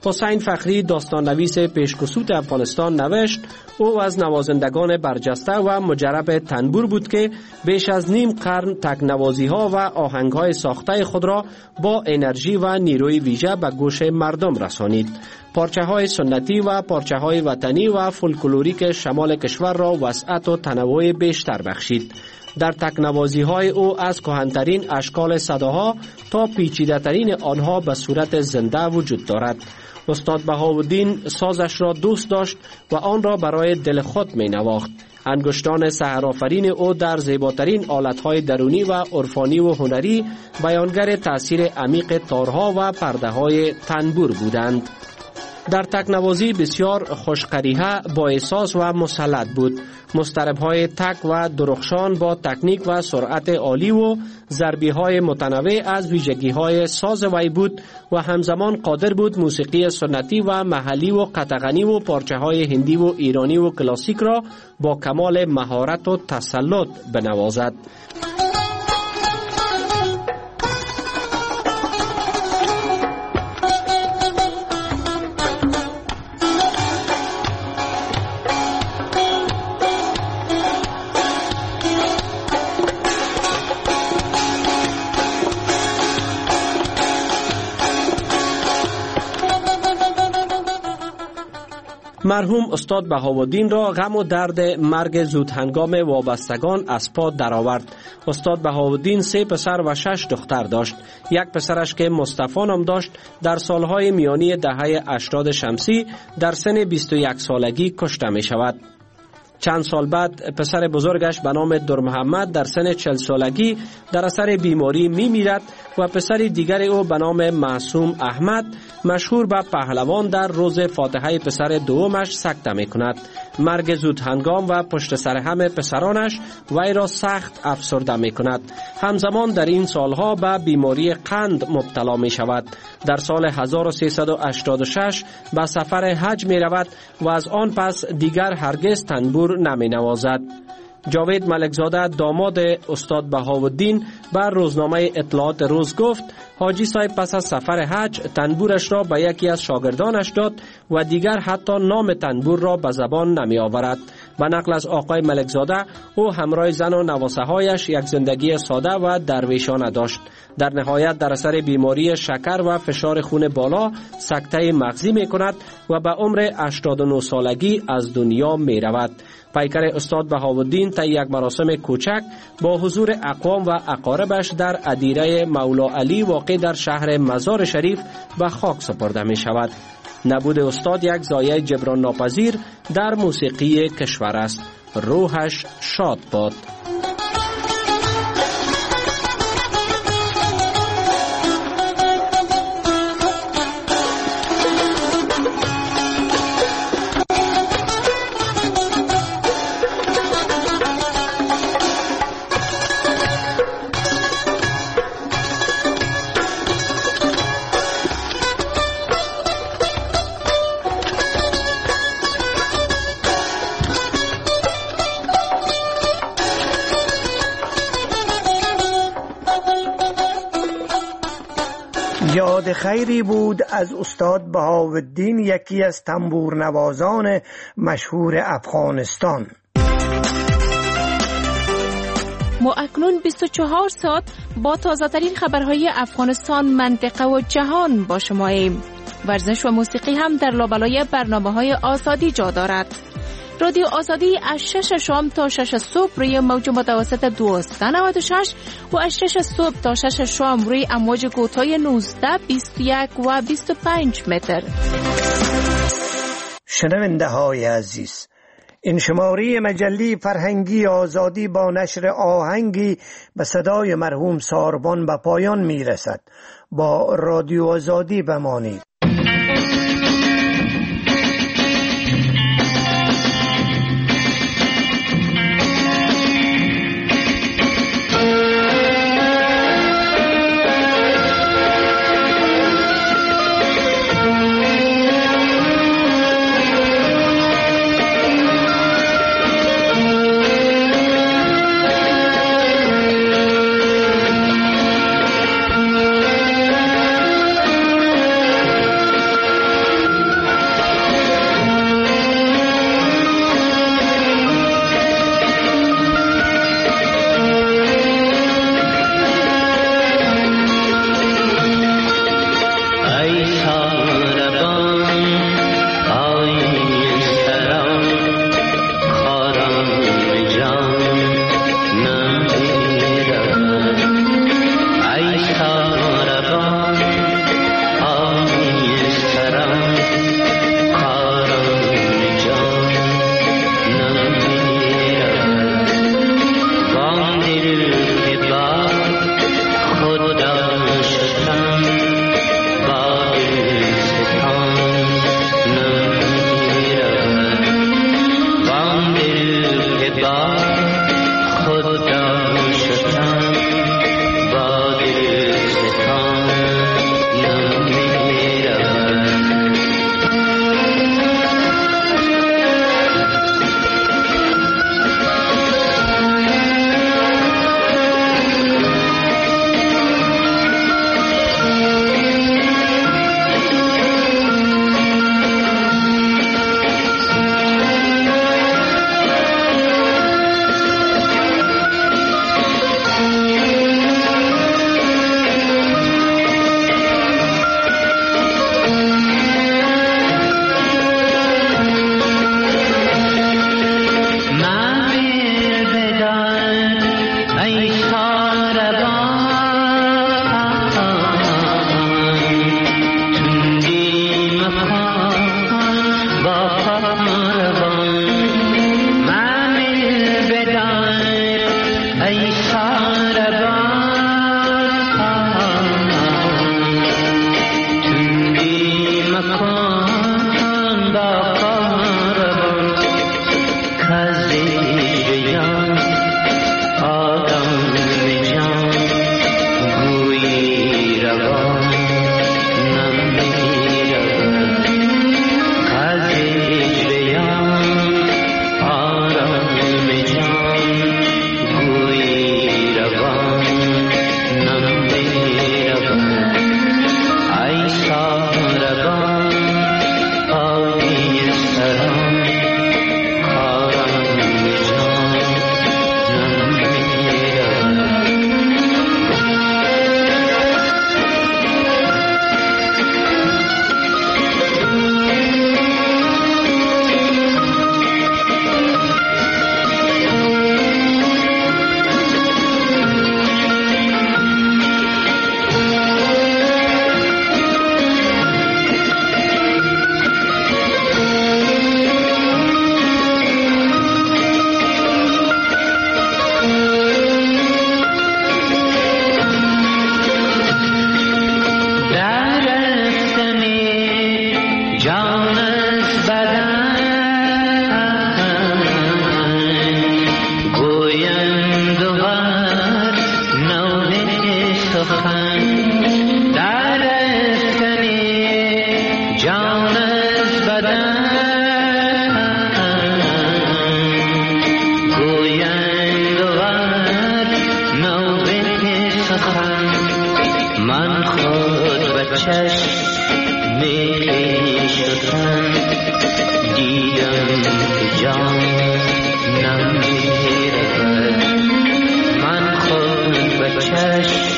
حسین فخری داستان نویس پیشکسوت افغانستان نوشت او از نوازندگان برجسته و مجرب تنبور بود که بیش از نیم قرن تکنوازی ها و آهنگ های ساخته خود را با انرژی و نیروی ویژه به گوش مردم رسانید. پارچه های سنتی و پارچه های وطنی و فولکلوریک شمال کشور را وسعت و تنوع بیشتر بخشید. در تکنوازی های او از کهن‌ترین اشکال صداها تا پیچیده ترین آنها به صورت زنده وجود دارد. استاد بهاءالدین سازش را دوست داشت و آن را برای دل خود می نواخت. انگشتان سحرآفرین او در زیباترین آلت‌های درونی و عرفانی و هنری بیانگر تأثیر عمیق تارها و پرده‌های تنبور بودند. در تکنوازی بسیار خوشقریحه، با احساس و مسلط بود. مضطرب‌های تک و درخشان با تکنیک و سرعت عالی و ضربی‌های متنوع از ویژگی‌های ساز وی بود و همزمان قادر بود موسیقی سنتی و محلی و قطغنی و پارچه‌های هندی و ایرانی و کلاسیک را با کمال مهارت و تسلط بنوازد. مرحوم استاد بهاءالدین را غم و درد مرگ زود هنگام وابستگان از پا درآورد. استاد بهاءالدین سه پسر و شش دختر داشت. یک پسرش که مصطفی نام داشت در سالهای میانی دهه هشتاد شمسی در سن بیست و یک سالگی کشته می شود. چند سال بعد پسر بزرگش به نام در محمد در سن چهل سالگی در اثر بیماری می میرد و پسر دیگر او به نام معصوم احمد مشهور به پهلوان در روز فاتحه پسر دومش سکته می کند. مرگ زود هنگام و پشت سر هم پسرانش وی را سخت افسرده می کند. همزمان در این سالها به بیماری قند مبتلا می شود. در سال هزار و سیصد و هشتاد و شش به سفر حج می رود و از آن پس دیگر هرگز تنبور نمی نوازد. جاوید ملکزاده داماد استاد بهاءالدین بر روزنامه اطلاعات روز گفت حاجی صاحب پس از سفر حج تنبورش را به یکی از شاگردانش داد و دیگر حتی نام تنبور را به زبان نمی آورد. به نقل از آقای ملکزاده او همراه زن و نواسه هایش یک زندگی ساده و درویشانه داشت. در نهایت در اثر بیماری شکر و فشار خون بالا سکته مغزی می کند و به عمر هشتاد و نه سالگی از دنیا می رود. پیکر استاد بهاءالدین طی یک مراسم کوچک با حضور اقوام و اقاربش در ادیره مولا علی واقع در شهر مزار شریف به خاک سپرده می شود. نبود استاد یک ضایعه جبران ناپذیر در موسیقی کشور است. روحش شاد باد. یاد خیری بود از استاد بهاءالدین، یکی از تنبور نوازان مشهور افغانستان. ما اکنون بیست و چهار ساعت با تازه ترین خبرهای افغانستان، منطقه و جهان با شماییم. ورزش و موسیقی هم در لابلای برنامه‌های آزادی جا دارد. رادیو آزادی از شش شام تا شش صبح روی موج متوسط دویست و نود و شش و از شش صبح تا شش شام روی امواج کوتاه نوزده، بیست و یک و بیست و پنج متر. شنونده های عزیز، این شماره مجله فرهنگی آزادی با نشر آهنگی به صدای مرحوم ساربان به پایان می رسد. با رادیو آزادی بمانید. چشم می شدم دیدم که جانم می رود من خود به چشم